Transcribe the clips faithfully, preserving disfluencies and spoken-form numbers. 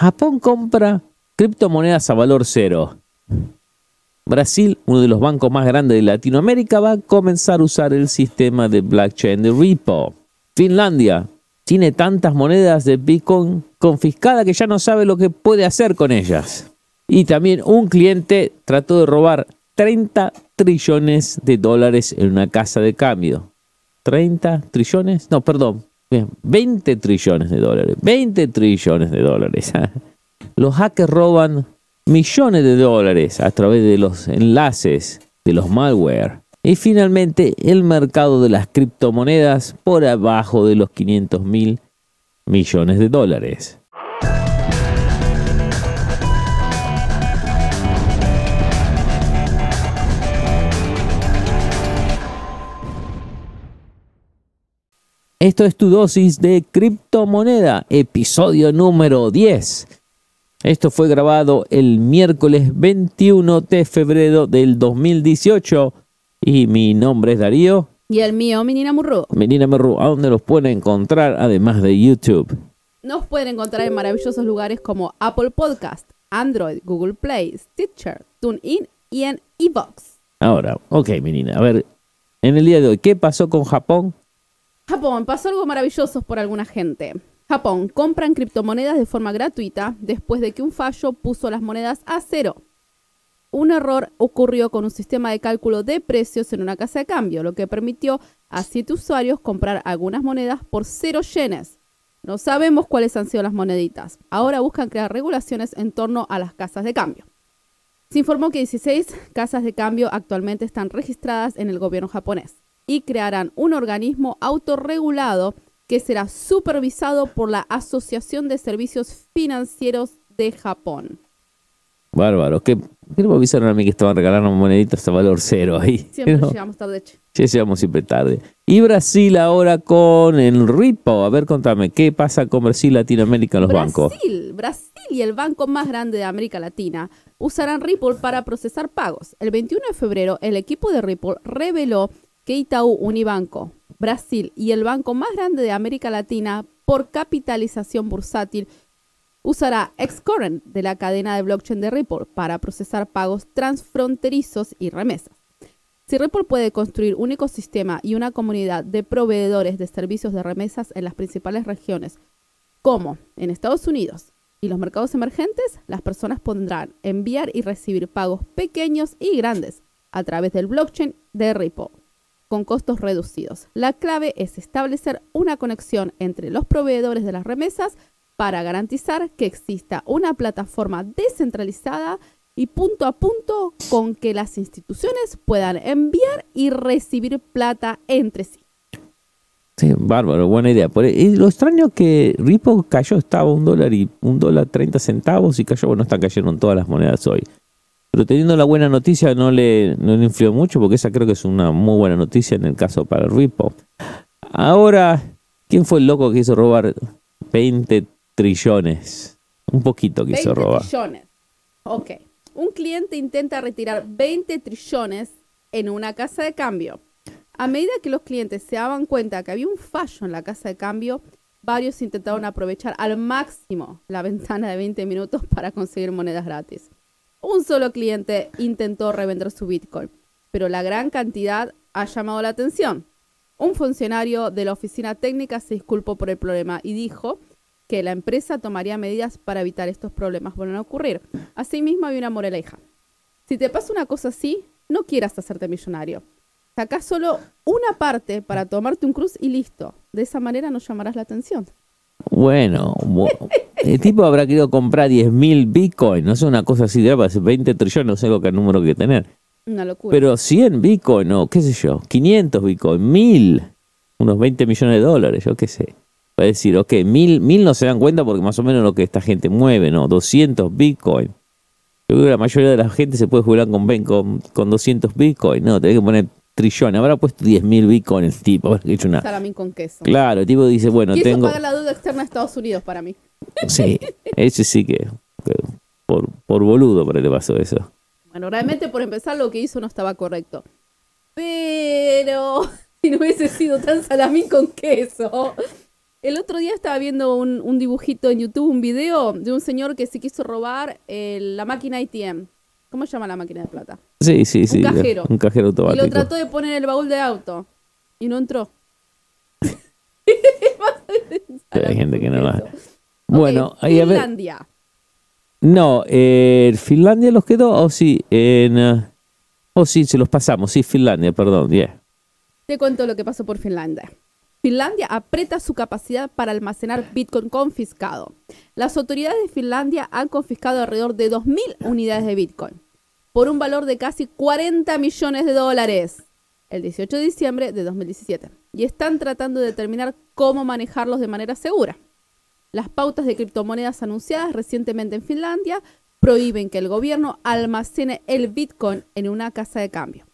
Japón compra criptomonedas a valor cero. Brasil, uno de los bancos más grandes de Latinoamérica, va a comenzar a usar el sistema de blockchain de Ripple. Finlandia tiene tantas monedas de Bitcoin confiscadas que ya no sabe lo que puede hacer con ellas. Y también un cliente trató de robar treinta trillones de dólares en una casa de cambio. ¿treinta trillones? No, perdón. veinte trillones de dólares. veinte trillones de dólares. Los hackers roban millones de dólares a través de los enlaces de los malware. Y finalmente el mercado de las criptomonedas por abajo de los quinientos mil millones de dólares. Esto es tu dosis de criptomoneda, episodio número diez. Esto fue grabado el miércoles veintiuno de febrero del dos mil dieciocho y mi nombre es Darío. Y el mío, Menina Murru. Menina Murru, ¿a dónde los pueden encontrar además de YouTube? Nos pueden encontrar en maravillosos lugares como Apple Podcast, Android, Google Play, Stitcher, TuneIn y en iVoox. Ahora, ok, Menina, a ver, en el día de hoy, ¿qué pasó con Japón? Japón, pasó algo maravilloso por alguna gente. Japón, compran criptomonedas de forma gratuita después de que un fallo puso las monedas a cero. Un error ocurrió con un sistema de cálculo de precios en una casa de cambio, lo que permitió a siete usuarios comprar algunas monedas por cero yenes. No sabemos cuáles han sido las moneditas. Ahora buscan crear regulaciones en torno a las casas de cambio. Se informó que dieciséis casas de cambio actualmente están registradas en el gobierno japonés y crearán un organismo autorregulado que será supervisado por la Asociación de Servicios Financieros de Japón. Bárbaro. ¿Qué, qué me avisaron a mí que estaban regalando moneditas a valor cero ahí? Siempre ¿No? llegamos tarde. Sí, llegamos siempre tarde. Y Brasil ahora con el Ripple. A ver, contame, ¿qué pasa con Brasil, Latinoamérica en los Brasil, bancos? Brasil y el banco más grande de América Latina usarán Ripple para procesar pagos. El veintiuno de febrero, el equipo de Ripple reveló que Itaú Unibanco, Brasil y el banco más grande de América Latina por capitalización bursátil usará Xcurrent de la cadena de blockchain de Ripple para procesar pagos transfronterizos y remesas. Si Ripple puede construir un ecosistema y una comunidad de proveedores de servicios de remesas en las principales regiones, como en Estados Unidos y los mercados emergentes, las personas podrán enviar y recibir pagos pequeños y grandes a través del blockchain de Ripple, con costos reducidos. La clave es establecer una conexión entre los proveedores de las remesas para garantizar que exista una plataforma descentralizada y punto a punto con que las instituciones puedan enviar y recibir plata entre sí. Sí, bárbaro, buena idea. Por, y lo extraño que Ripple cayó, estaba un dólar y un dólar treinta centavos y cayó, bueno, están cayendo en todas las monedas hoy. Pero teniendo la buena noticia no le, no le influyó mucho porque esa creo que es una muy buena noticia en el caso para Ripple. Ahora, ¿quién fue el loco que hizo robar veinte trillones? Un poquito quiso robar. veinte trillones. Ok. Un cliente intenta retirar veinte trillones en una casa de cambio. A medida que los clientes se daban cuenta que había un fallo en la casa de cambio, varios intentaron aprovechar al máximo la ventana de veinte minutos para conseguir monedas gratis. Un solo cliente intentó revender su Bitcoin, pero la gran cantidad ha llamado la atención. Un funcionario de la oficina técnica se disculpó por el problema y dijo que la empresa tomaría medidas para evitar estos problemas vuelvan a ocurrir. Asimismo, hay una moraleja. Si te pasa una cosa así, no quieras hacerte millonario. Sacá solo una parte para tomarte un cruz y listo. De esa manera no llamarás la atención. Bueno, el tipo habrá querido comprar diez mil Bitcoin, no sé, una cosa así, de veinte trillones, no sé qué número que tener. Una locura. Pero cien Bitcoin, o qué sé yo, quinientos Bitcoin, mil, unos veinte millones de dólares, yo qué sé. Va a decir, ok, mil, mil no se dan cuenta porque más o menos lo que esta gente mueve, ¿no? doscientos Bitcoin. Yo creo que la mayoría de la gente se puede jubilar con, con, con doscientos Bitcoin, no, tenés que poner trillones. Habrá puesto diez mil Bitcoin el tipo. Habrá hecho una... Salamín con queso. Claro, el tipo dice, bueno, y eso tengo... paga la deuda externa de Estados Unidos para mí. Sí, ese sí que... que por, por boludo para le pasó eso. Bueno, realmente por empezar lo que hizo no estaba correcto. Pero si no hubiese sido tan salamín con queso, El otro día estaba viendo un, un dibujito en YouTube, un video de un señor que se quiso robar eh, la máquina A T M. ¿Cómo se llama la máquina de plata? Sí, sí, sí. Un cajero. Un cajero Y automático. lo trató de poner en el baúl de auto. Y no entró. Hay gente que no la... Eso. Bueno, Ok, ahí a ver. Finlandia. No, eh, ¿Finlandia los quedó? O sí, en... Uh, oh, sí, se los pasamos. Sí, Finlandia, perdón. Yeah. Te cuento lo que pasó por Finlandia. Finlandia aprieta su capacidad para almacenar Bitcoin confiscado. Las autoridades de Finlandia han confiscado alrededor de dos mil unidades de Bitcoin por un valor de casi cuarenta millones de dólares el dieciocho de diciembre de dos mil diecisiete y están tratando de determinar cómo manejarlos de manera segura. Las pautas de criptomonedas anunciadas recientemente en Finlandia prohíben que el gobierno almacene el Bitcoin en una casa de cambio.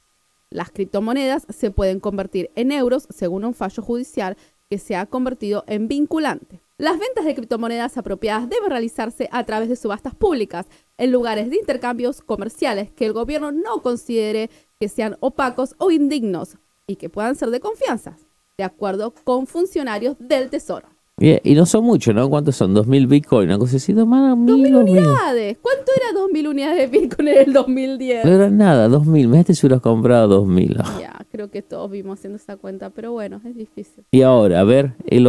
Las criptomonedas se pueden convertir en euros según un fallo judicial que se ha convertido en vinculante. Las ventas de criptomonedas apropiadas deben realizarse a través de subastas públicas en lugares de intercambios comerciales que el gobierno no considere que sean opacos o indignos y que puedan ser de confianza, de acuerdo con funcionarios del Tesoro. Yeah, y no son muchos, ¿no? ¿Cuántos son? ¿Dos mil Bitcoin? Una cosa así, dos mil unidades. ¿Cuánto era dos mil unidades de Bitcoin en el dos mil diez? No era nada, dos mil. Me si hubieras comprado dos mil. Oh. Ya, creo que todos vimos haciendo esa cuenta, pero bueno, es difícil. Y ahora, a ver, el,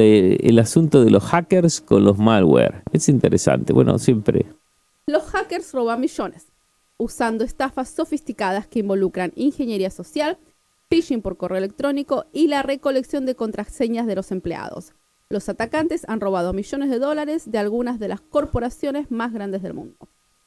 el asunto de los hackers con los malware. Es interesante. Bueno, siempre. Los hackers roban millones, usando estafas sofisticadas que involucran ingeniería social, phishing por correo electrónico y la recolección de contraseñas de los empleados. Los atacantes han robado millones de dólares de algunas de las corporaciones más grandes del mundo.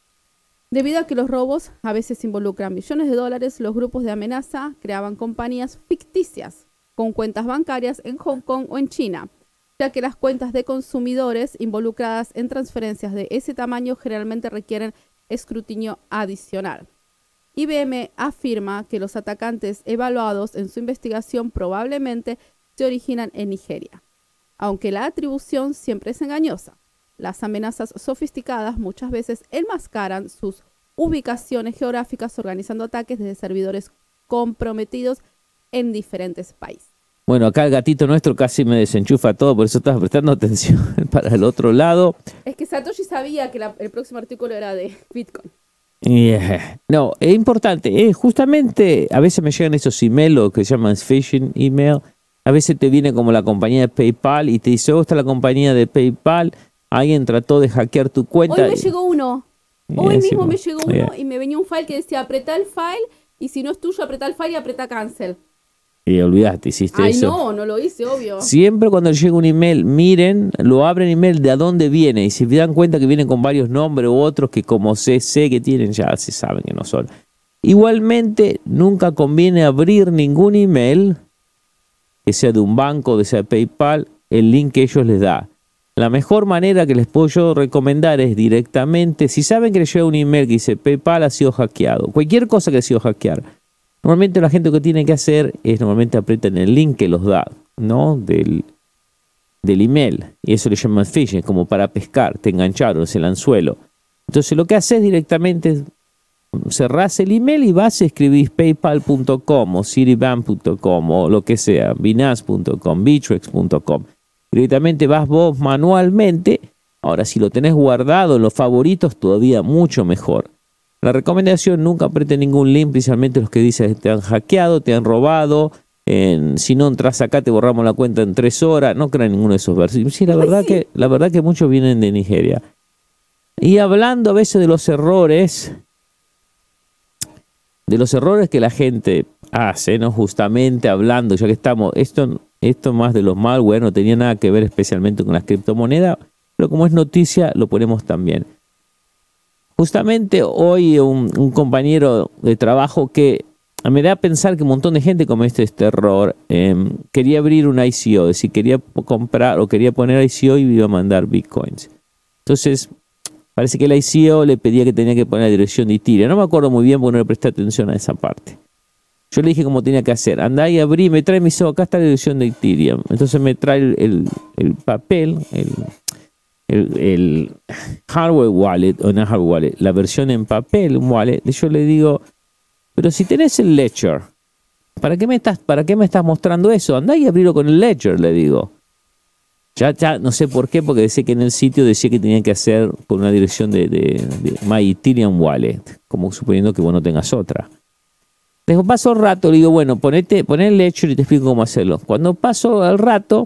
Debido a que los robos a veces involucran millones de dólares, los grupos de amenaza creaban compañías ficticias con cuentas bancarias en Hong Kong o en China, ya que las cuentas de consumidores involucradas en transferencias de ese tamaño generalmente requieren escrutinio adicional. I B M afirma que los atacantes evaluados en su investigación probablemente se originan en Nigeria. Aunque la atribución siempre es engañosa, las amenazas sofisticadas muchas veces enmascaran sus ubicaciones geográficas organizando ataques desde servidores comprometidos en diferentes países. Bueno, acá el gatito nuestro casi me desenchufa todo, por eso estaba prestando atención para el otro lado. Es que Satoshi sabía que la, el próximo artículo era de Bitcoin. Yeah. No, es importante. Eh, justamente a veces me llegan esos emails, lo que se llaman phishing email. A veces te viene como la compañía de PayPal y te dice, oh, está la compañía de PayPal, alguien trató de hackear tu cuenta. Hoy me llegó uno, hoy Yeah, mismo sí, me llegó uno yeah. y me venía un file que decía, apretá el file y si no es tuyo, apretá el file y apretá cancel. Y olvidaste, hiciste Ay, eso. no, no lo hice, obvio. Siempre cuando llega un email, miren, lo abren email de a dónde viene y si se dan cuenta que vienen con varios nombres u otros que como C C que tienen ya se saben que no son. Igualmente, nunca conviene abrir ningún email que sea de un banco, de sea PayPal, el link que ellos les da. La mejor manera que les puedo yo recomendar es directamente, si saben que les llega un email que dice PayPal ha sido hackeado, cualquier cosa que ha sido hackear, normalmente la gente lo que tiene que hacer es normalmente apretan el link que los da, ¿no? Del, del email, y eso le llaman phishing, como para pescar, te engancharon, es el anzuelo. Entonces lo que haces directamente es cerrás el email y vas y escribís paypal punto com o citibank punto com o lo que sea, binance punto com, bitrex punto com. Directamente vas vos manualmente. Ahora, si lo tenés guardado en los favoritos, todavía mucho mejor. La recomendación, nunca aprieten ningún link, principalmente los que dicen que te han hackeado, te han robado. En, si no entras acá, te borramos la cuenta en tres horas. No crean ninguno de esos versículos. Sí, la verdad que, la verdad que muchos vienen de Nigeria. Y hablando a veces de los errores... de los errores que la gente hace, ¿no? Justamente hablando, ya que estamos, esto, esto más de los malware no tenía nada que ver especialmente con las criptomonedas, pero como es noticia, lo ponemos también. Justamente hoy un, un compañero de trabajo que me da a pensar que un montón de gente comete este error, eh, quería abrir un I C O, es decir, quería comprar o quería poner I C O y iba a mandar bitcoins. Entonces, parece que el I C O le pedía que tenía que poner la dirección de Ethereum. No me acuerdo muy bien porque no le presté atención a esa parte. Yo le dije cómo tenía que hacer. Andá y abrí, me trae mi I C O, acá está la dirección de Ethereum. Entonces me trae el, el, el papel, el, el, el hardware wallet, o no hardware wallet, la versión en papel, un wallet. Y yo le digo, pero si tenés el Ledger, ¿para qué me estás, para qué me estás mostrando eso? Andá y abrilo con el Ledger, le digo. Ya, ya, no sé por qué, porque decía que en el sitio decía que tenían que hacer con una dirección de, de, de My Ethereum Wallet, como suponiendo que vos no tengas otra. Después pasó el rato, le digo, bueno, ponete, poné el lecture y te explico cómo hacerlo. Cuando pasó el rato,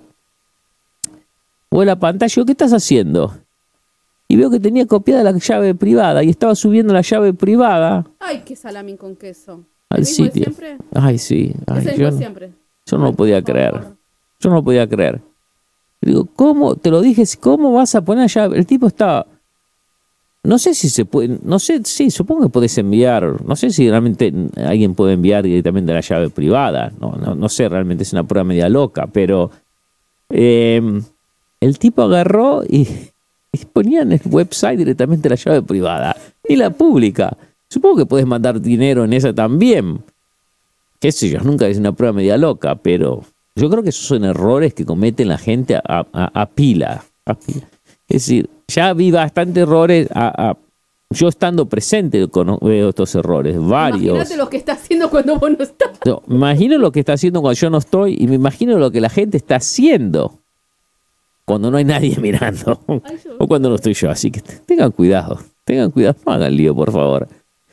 voy a la pantalla, digo, ¿qué estás haciendo? Y veo que tenía copiada la llave privada y estaba subiendo la llave privada. Ay, qué salamín con queso. Al ¿El mismo de sitio. siempre? Ay, sí. Ay, ¿Es el yo, mismo no- siempre? yo no Ay, lo podía por creer. favor. Yo no lo podía creer. Digo, ¿cómo? Te lo dije, ¿cómo vas a poner allá? El tipo estaba... No sé si se puede... No sé, sí, supongo que podés enviar... No sé si realmente alguien puede enviar directamente la llave privada. No, no, no sé, realmente es una prueba media loca, pero... eh, el tipo agarró y, y ponía en el website directamente la llave privada. Y la pública. Supongo que podés mandar dinero en esa también. Qué sé yo, nunca es una prueba media loca, pero... Yo creo que esos son errores que cometen la gente a, a, a pila, a pila. Es decir, ya vi bastantes errores, a, a, yo estando presente con, veo estos errores, varios. Imagínate lo que está haciendo cuando vos no estás. No, me imagino lo que está haciendo cuando yo no estoy y me imagino lo que la gente está haciendo cuando no hay nadie mirando Ay, yo- o cuando no estoy yo. Así que tengan cuidado, tengan cuidado, no hagan lío, por favor.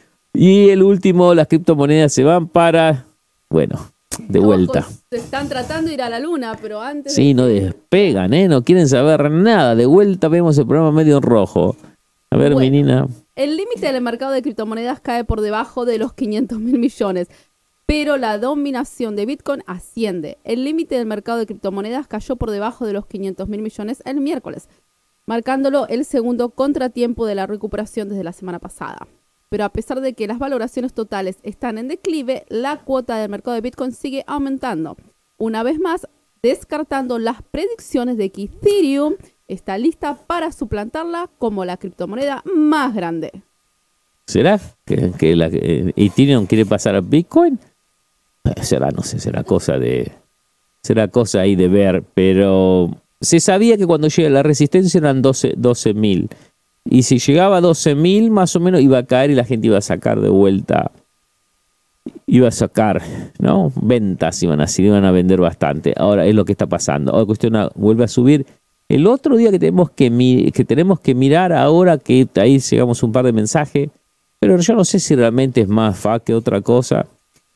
Y el último, las criptomonedas se van para, bueno, de Ojo, vuelta. se están tratando de ir a la luna, pero antes... Sí, de- no despegan, ¿eh? No quieren saber nada. De vuelta vemos el programa medio en rojo. A ver, Bueno. menina. El límite del mercado de criptomonedas cae por debajo de los quinientos mil millones, pero la dominación de Bitcoin asciende. El límite del mercado de criptomonedas cayó por debajo de los quinientos mil millones el miércoles, marcándolo el segundo contratiempo de la recuperación desde la semana pasada. Pero a pesar de que las valoraciones totales están en declive, la cuota del mercado de Bitcoin sigue aumentando. Una vez más, descartando las predicciones de que Ethereum está lista para suplantarla como la criptomoneda más grande. ¿Será que, que la, eh, Ethereum quiere pasar a Bitcoin? Eh, Será, no sé, será cosa de... Será cosa ahí de ver, pero se sabía que cuando llega la resistencia eran doce mil. Y si llegaba a doce mil, más o menos iba a caer y la gente iba a sacar de vuelta. Iba a sacar, ¿no? Ventas iban a hacer, iban a vender bastante. Ahora es lo que está pasando. Ahora cuestión a- vuelve a subir. El otro día que tenemos que, mi- que tenemos que mirar ahora, que ahí llegamos un par de mensajes, pero yo no sé si realmente es más fa que otra cosa.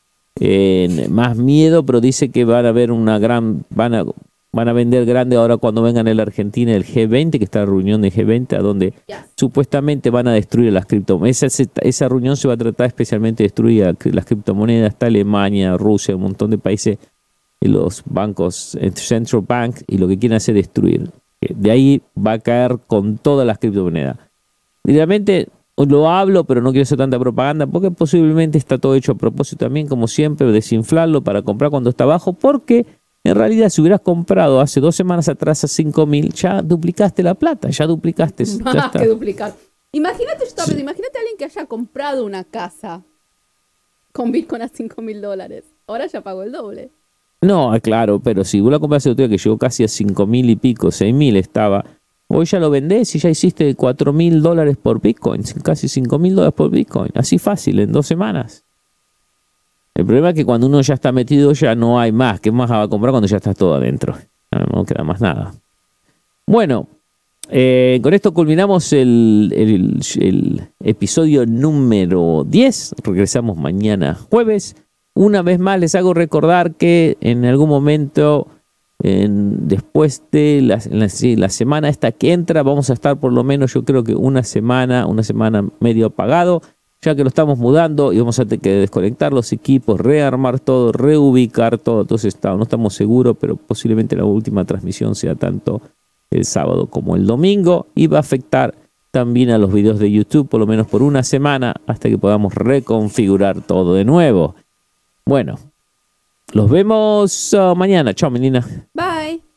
Eh, más miedo, pero dice que van a haber una gran, van a, van a vender grande ahora cuando vengan en la Argentina el G veinte, que está la reunión de G veinte, a donde Yes. supuestamente van a destruir las criptomonedas. Esa, esa reunión se va a tratar especialmente de destruir a las criptomonedas. Está Alemania, Rusia, un montón de países, y los bancos, el Central Bank, y lo que quieren hacer es destruir. De ahí va a caer con todas las criptomonedas. Realmente lo hablo, pero no quiero hacer tanta propaganda, porque posiblemente está todo hecho a propósito también, como siempre, desinflarlo para comprar cuando está bajo, porque en realidad si hubieras comprado hace dos semanas atrás a cinco mil, ya duplicaste la plata, ya duplicaste. Ya Más está. que duplicar. Imagínate, yo estaba Sí. pensando, imagínate a alguien que haya comprado una casa con Bitcoin a cinco mil dólares. Ahora ya pagó el doble. No, ah, claro, pero si vos la compraste el otro día que llegó casi a cinco mil y pico, seis mil estaba, hoy ya lo vendés y ya hiciste cuatro mil dólares por Bitcoin, casi cinco mil dólares por Bitcoin, así fácil, en dos semanas. El problema es que cuando uno ya está metido ya no hay más, ¿qué más va a comprar cuando ya estás todo adentro? No, no queda más nada. Bueno, eh, con esto culminamos el, el, el episodio número diez, regresamos mañana jueves. Una vez más les hago recordar que en algún momento, en, después de la, la, sí, la semana esta que entra, vamos a estar por lo menos yo creo que una semana, una semana medio apagado, ya que lo estamos mudando y vamos a tener que desconectar los equipos, rearmar todo, reubicar todo. Entonces está, no estamos seguros, pero posiblemente la última transmisión sea tanto el sábado como el domingo y va a afectar también a los videos de YouTube por lo menos por una semana hasta que podamos reconfigurar todo de nuevo. Bueno, los vemos uh, mañana. Chao, menina. Bye.